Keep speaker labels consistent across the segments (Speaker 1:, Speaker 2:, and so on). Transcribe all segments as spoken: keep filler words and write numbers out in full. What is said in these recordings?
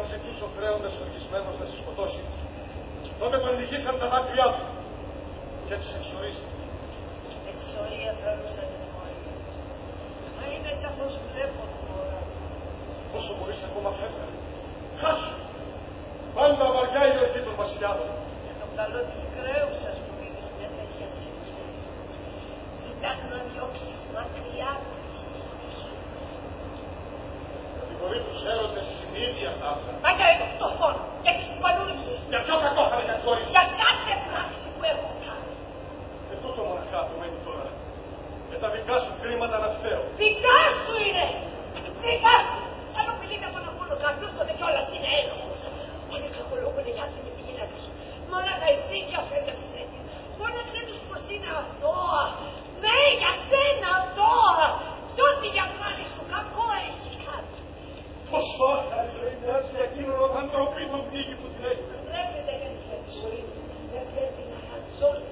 Speaker 1: ζητούσε ο χρέοντας οργισμένος να σε σκοτώσει, τότε τον λυγίσαν τα δάκρυά του και έτσι σε εξορίστηκε.
Speaker 2: Εξορία θέλουσα την μόνη. Μα είναι καθώς βλέπω τώρα.
Speaker 1: Όσο μπορείς ακόμα φεύγα. Χάσου! Πάντα βαριά η οργή των βασιλιάδων.
Speaker 2: Για το καλό της κρέουσας που είδες μια τέτοια σημεία. Ζητάς να διώξεις μακριά της σου.
Speaker 1: Κατηγορεί τους έρωτες συνήθεια ταύλα.
Speaker 2: Μα για το φόνο και τις παλούργιες.
Speaker 1: Για ποιο κακό θα με κατηγορείς.
Speaker 2: Για κάθε πράξη που έχω κάνει.
Speaker 1: Και τούτο μοναχά του μένει τώρα. Και τα δικά σου κρίματα να φταίω.
Speaker 2: Δικά σου είναι! Δικά σου! Αν οφείλεται από τον μόνο καρδιούς τότε κιόλας είναι ένοχος. Είναι κακολόγο είναι γιάτε με τη γυναίκα σου. Μόναχα εσύ και αφένταξες έτσι. Φώναξε τους πως είναι αθώα. Ναι, για σένα αθώα. Σ' ό,τι για μάτι σου κακό έχει κάνει.
Speaker 1: Πόσο άχαρη λέει μια σε εκείνον τον ανθρωπίνο πνίγη που την έχεις.
Speaker 2: Πρέπει να τη ζωή. Δεν πρέπει να χατσώνει.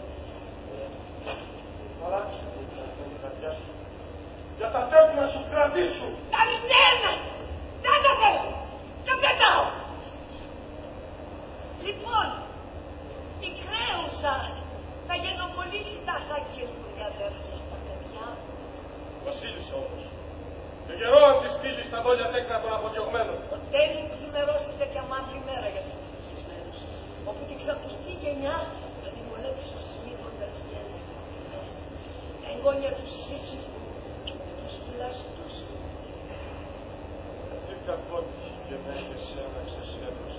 Speaker 1: Παράξε μου την καρδιά σου. Για τα τέκνα σου κρατήσου.
Speaker 2: Κανένα! Δεν τα θέλω! Τα πετάω! Λοιπόν, η κρέουσα θα γενοπολίσει τα χακελούρια αδέρφια στα παιδιά.
Speaker 1: Βασίλισσα όμως. Και καιρό αν τη στείλει στα δόλια τέκνα των αποδιωγμένων.
Speaker 2: Ο τέλει που ξημερώσει τέτοια μαύρη μέρα για τους δυστυχισμένους. Όπου την ξαφνιστή γενιά θα τιμωρέψει ως μύθοντας γέννες ταπεινές. Τα εγγόνια του σύσυφου και τους φυλαστούς.
Speaker 1: Τι κακό και με έχεις έμεξες έδωσε.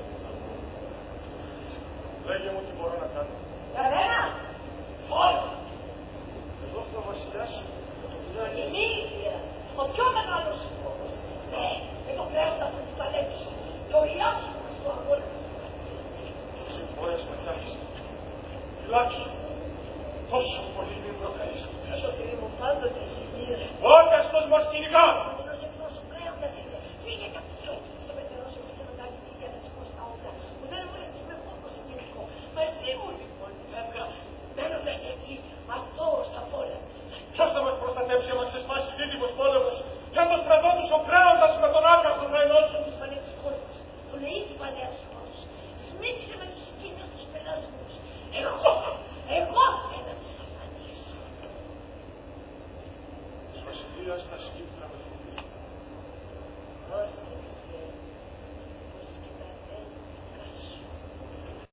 Speaker 1: Λέγε μου τι μπορώ να κάνω.
Speaker 2: Κανένα! Φόλο!
Speaker 1: Εγώ θα βασιλιάσω με το δουλειάκι.
Speaker 2: Είναι η ίδια. Ο πιο μεγάλος φόβος. Ναι, με το κρέοντα θα την παλέψω. Και ο Ιάς μας το αγώνα.
Speaker 1: Συμφώνες με τσάχισαι. Φυλάξου. Τόσο πολύ μην προκαλείς αυτές.
Speaker 2: Το παιδί μου πάντοτε σημείρε.
Speaker 1: Όντας τον μας κυνηγά.
Speaker 2: Ο πατερός εχθρός ο κρέοντας είναι. Φύγε και από τη ζωή. Το πετερός μου ξεμετάζει τη για να σηκώσει τα όπλα. Που δεν μου έρθει με φόβο συγκεκριτικό. Μαζί μου λοιπόν φεύγα. Μένοντας έτσι αθώος απ' όλα.
Speaker 1: Ποιος θα μας προστατέψει άμα ξεσπάσει δίδυμος πόλεμος. Και αν το στρατό τους ο κρέοντας με τον άκαρτο θα ενώσουν.
Speaker 2: Τους παλαιούς χώρους. Τον ήδη παλαιούς χώρους. Σμίξε με τους σκήνες τους πελασμούς. Εγώ, εγώ θα να τους αφανίσω.
Speaker 1: Της βασιλείας τα σκύπτρα με